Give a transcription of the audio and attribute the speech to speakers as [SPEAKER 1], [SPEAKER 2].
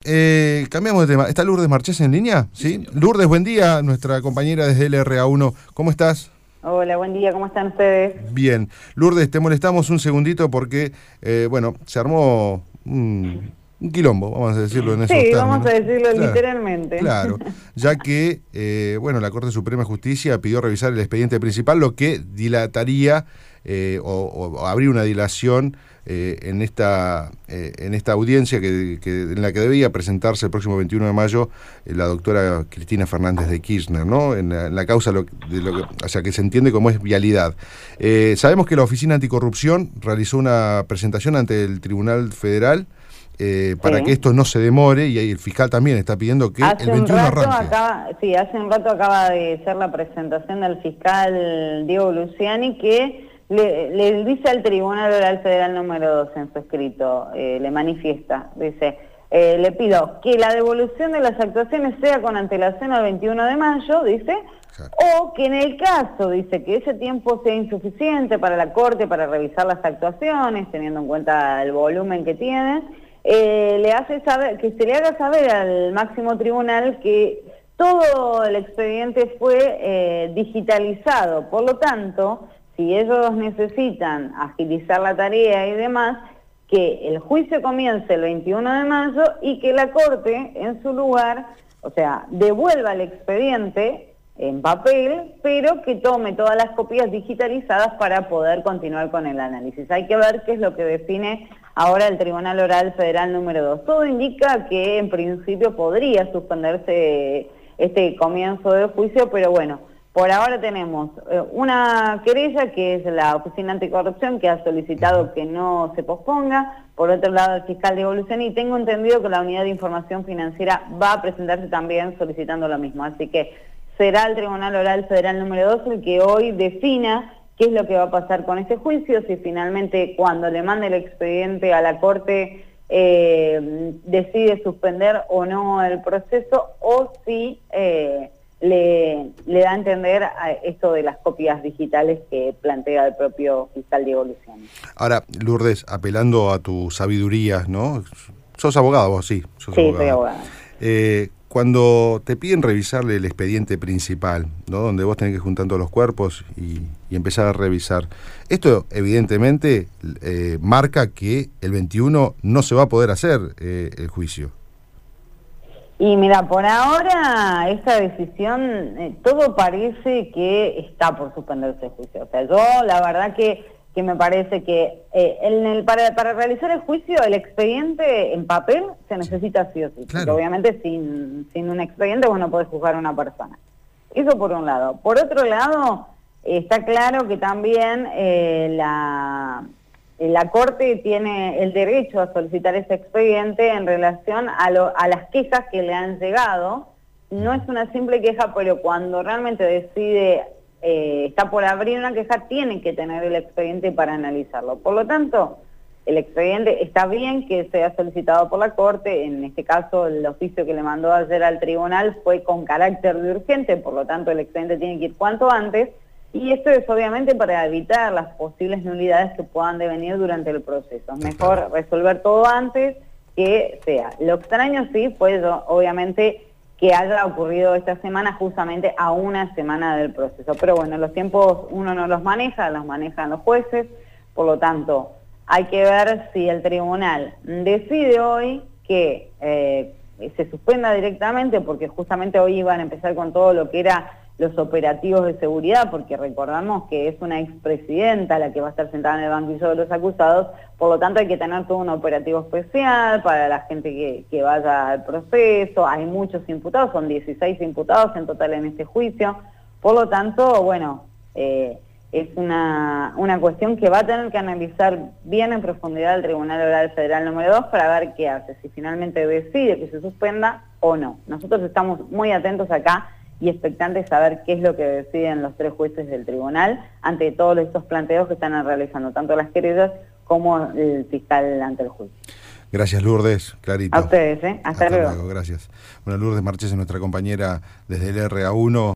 [SPEAKER 1] Cambiamos de tema. ¿Está Lourdes Marchés en línea? ¿Sí? Lourdes, buen día, nuestra compañera desde LRA1. ¿Cómo estás?
[SPEAKER 2] Hola, buen día, ¿cómo están ustedes?
[SPEAKER 1] Bien. Lourdes, te molestamos un segundito porque, bueno, se armó un quilombo, vamos a decirlo en esos
[SPEAKER 2] Sí,
[SPEAKER 1] términos.
[SPEAKER 2] vamos a decirlo
[SPEAKER 1] Claro,
[SPEAKER 2] literalmente.
[SPEAKER 1] claro, ya que, bueno, la Corte Suprema de Justicia pidió revisar el expediente principal, lo que dilataría o abrir una dilación en esta audiencia en la que debía presentarse el próximo 21 de mayo la doctora Cristina Fernández de Kirchner, ¿no? En la causa o sea, que se entiende como es vialidad. Sabemos que la Oficina Anticorrupción realizó una presentación ante el Tribunal Federal para que esto no se demore, y ahí el fiscal también está pidiendo que el 21 arranque.
[SPEAKER 2] Hace un rato acaba de ser la presentación del fiscal Diego Luciani, que le dice al Tribunal Oral Federal número 2 en su escrito, le manifiesta, dice, le pido que la devolución de las actuaciones sea con antelación al 21 de mayo, dice, claro, o que en el caso, dice, que ese tiempo sea insuficiente para la Corte para revisar las actuaciones, teniendo en cuenta el volumen que tiene, le hace saber, que se le haga saber al máximo tribunal que todo el expediente fue digitalizado. Por lo tanto, si ellos necesitan agilizar la tarea y demás, que el juicio comience el 21 de mayo y que la Corte, en su lugar, o sea, devuelva el expediente en papel, pero que tome todas las copias digitalizadas para poder continuar con el análisis. Hay que ver qué es lo que define ahora el Tribunal Oral Federal número 2. Todo indica que en principio podría suspenderse este comienzo del juicio, pero bueno, por ahora tenemos una querella que es la Oficina Anticorrupción, que ha solicitado que no se posponga. Por otro lado, el fiscal de evolución, y tengo entendido que la Unidad de Información Financiera va a presentarse también solicitando lo mismo. Así que será el Tribunal Oral Federal número 2 el que hoy defina qué es lo que va a pasar con este juicio, si finalmente cuando le mande el expediente a la Corte decide suspender o no el proceso, o si le da a entender a esto de las copias digitales que plantea el propio fiscal Diego Luciani.
[SPEAKER 1] Ahora, Lourdes, apelando a tu sabiduría, ¿no? ¿Sos abogado vos? Sí,
[SPEAKER 2] sí, soy abogada.
[SPEAKER 1] Cuando te piden revisarle el expediente principal, ¿no? Donde vos tenés que juntar todos los cuerpos y empezar a revisar, esto evidentemente marca que el 21 no se va a poder hacer el juicio.
[SPEAKER 2] Y mira, por ahora esta decisión, todo parece que está por suspenderse el juicio. O sea, yo la verdad que me parece que para realizar el juicio el expediente en papel se necesita sí o sí. Claro. Porque obviamente sin un expediente vos no podés juzgar a una persona. Eso por un lado. Por otro lado, está claro que también la Corte tiene el derecho a solicitar ese expediente en relación a las quejas que le han llegado. No es una simple queja, pero cuando realmente decide, está por abrir una queja, tiene que tener el expediente para analizarlo. Por lo tanto, el expediente está bien que sea solicitado por la Corte. En este caso, el oficio que le mandó ayer al tribunal fue con carácter de urgente, por lo tanto el expediente tiene que ir cuanto antes. Y esto es obviamente para evitar las posibles nulidades que puedan devenir durante el proceso. Es mejor resolver todo antes que sea. Lo extraño sí fue obviamente que haya ocurrido esta semana justamente a una semana del proceso. Pero bueno, los tiempos uno no los manejan los jueces. Por lo tanto, hay que ver si el tribunal decide hoy que se suspenda directamente, porque justamente hoy iban a empezar con todo lo que era los operativos de seguridad, porque recordamos que es una expresidenta la que va a estar sentada en el banquillo de los acusados, por lo tanto hay que tener todo un operativo especial para la gente que vaya al proceso. Hay muchos imputados, son 16 imputados en total en este juicio, por lo tanto, bueno, es una cuestión que va a tener que analizar bien en profundidad el Tribunal Oral Federal número 2 para ver qué hace, si finalmente decide que se suspenda o no. Nosotros estamos muy atentos acá y expectantes a ver qué es lo que deciden los tres jueces del tribunal ante todos estos planteos que están realizando, tanto las querellas como el fiscal ante el juicio.
[SPEAKER 1] Gracias, Lourdes, clarito.
[SPEAKER 2] A ustedes, Hasta luego.
[SPEAKER 1] Gracias. Bueno, Lourdes Marchés es nuestra compañera desde el LRA1.